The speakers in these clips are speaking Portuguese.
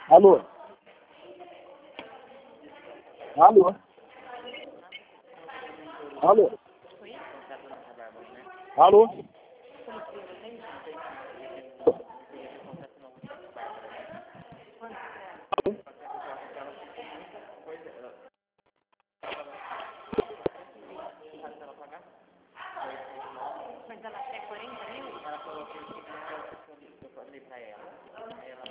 Alô? Alô? Alô? Alô? Mas ela quer 40 mil? Ela falou que eu falei pra ela. Aí ela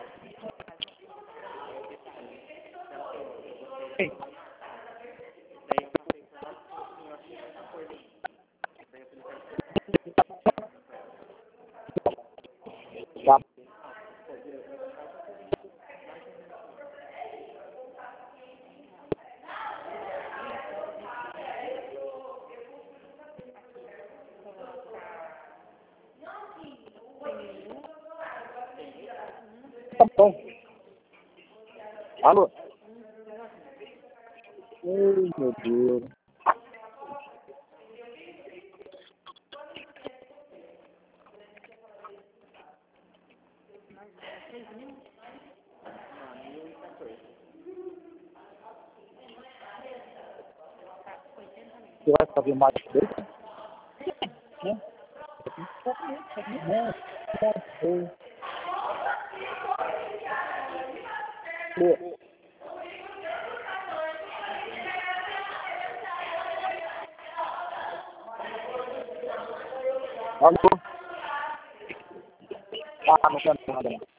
Ei, daí eu passei pra ela e falei assim, eu achei muita coisa. Daí eu falei tá. Tá bom. Alô? Ai, meu Deus. Você vai fazer mais coisa? Né? Não, Alô? Ah, não quero nada.